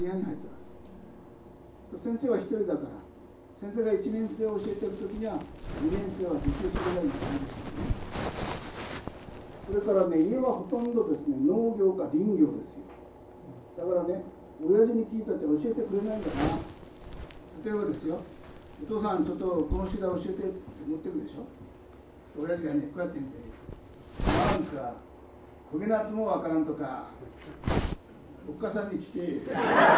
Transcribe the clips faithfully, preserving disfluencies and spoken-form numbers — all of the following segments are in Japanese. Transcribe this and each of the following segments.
部屋に入ってます。先生は一人だから、先生がいちねん生を教えてるときにはにねん生は受給するようになるんですよね。それからね、家はほとんどですね、農業か林業ですよ。だからね、親父に聞いたって教えてくれないんだな。例えばですよ、お父さんちょっとこのシダ教えてって持ってくるでしょ。親父がね、こうやって見て、なんかこげなつもわからんとか、おっかさんに聞け自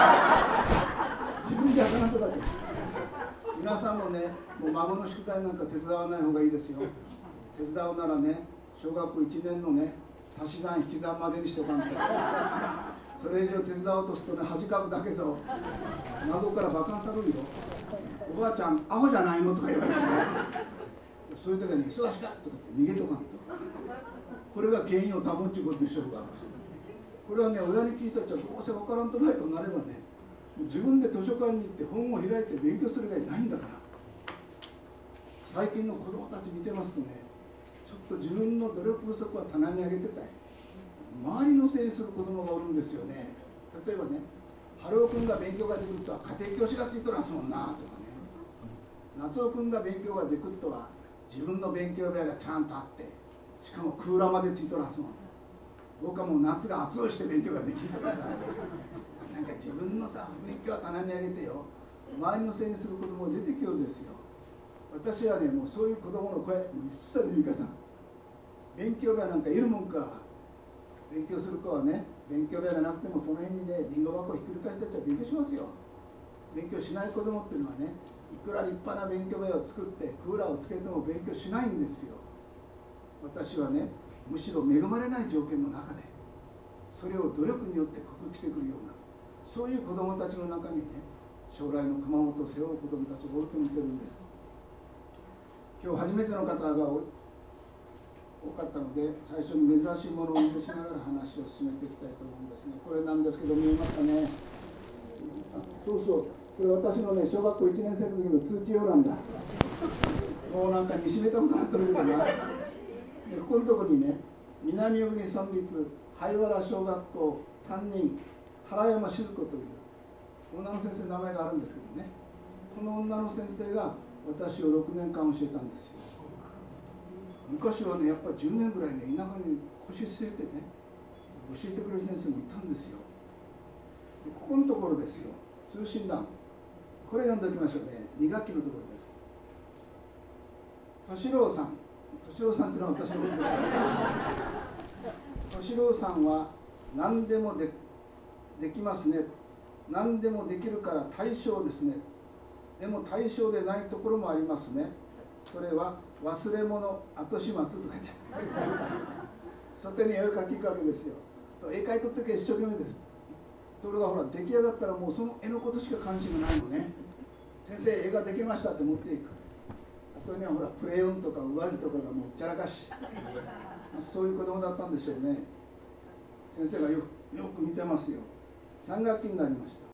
分じゃわからんとかって。皆さんもね、もう孫の宿題なんか手伝わない方がいいですよ。手伝うならね、小学校いちねんのね、足し算引き算までにしておかんと。それ以上手伝おうとするとね、恥かくだけぞ。孫からバカンされるよ。おばあちゃん、アホじゃないのとか言われて、ね、そういう時に忙しかとかって逃げとかんと。これが権威を保つことでしょうが。これはね、親に聞いたっちゃどうせ分からんとないとなればね、自分で図書館に行って本を開いて勉強する以外ないんだから。最近の子供たち見てますとね、ちょっと自分の努力不足は棚に上げてたい。周りのせいにする子供がおるんですよね。例えばね、春尾君が勉強ができるとは家庭教師がついとらんすもんなとかね、夏尾君が勉強ができるとは自分の勉強部屋がちゃんとあって、しかもクーラーまでついとらんすもん。僕はもう夏が暑うして勉強ができるとかさ、なんか自分のさ、勉強は棚に上げてよ、周りのせいにする子供が出てきようですよ。私はね、もうそういう子供の声、一切耳かさん。勉強部屋なんかいるもんか。勉強する子はね、勉強部屋がなくてもその辺にね、りんご箱をひっくり返したっちゃ勉強しますよ。勉強しない子供っていうのはね、いくら立派な勉強部屋を作ってクーラーをつけても勉強しないんですよ。私はね、むしろ恵まれない条件の中でそれを努力によって克服してくるような、そういう子どもたちの中にね、将来の熊本を背負う子どもたちが多く見てるんです。今日初めての方が多かったので、最初に珍しいものをお見せしながら話を進めていきたいと思うんですね。これなんですけど、見えますかね。そうそう、これ私のね、小学校いちねん生の時の通知用なんだ。もうなんかにしめたことになってるけどな。でここのところにね、南小国村立灰原小学校担任原山静子という女の先生の名前があるんですけどね、この女の先生が私をろくねんかん教えたんですよ。昔はね、やっぱりじゅうねんぐらいね、田舎に腰据えてね、教えてくれる先生もいたんですよ。でここのところですよ、通信欄、これ読んでおきましょうね。に学期のところです。敏郎さん、敏郎さんっていうのは私のことです。敏郎さんは何でも で, できますね。何でもできるから対象ですね。でも対象でないところもありますね。それは忘れ物、後始末とか言って、外に絵を描きに行くわけですよ。絵描いとってけ一生懸命です。ところがほら、出来上がったらもうその絵のことしか関心がないのね。先生、絵ができましたって持っていく。あとにはほら、クレヨンとか上着とかがもうちゃらかし、そういう子供だったんでしょうね。先生がよくよく見てますよ。さん学期になりました。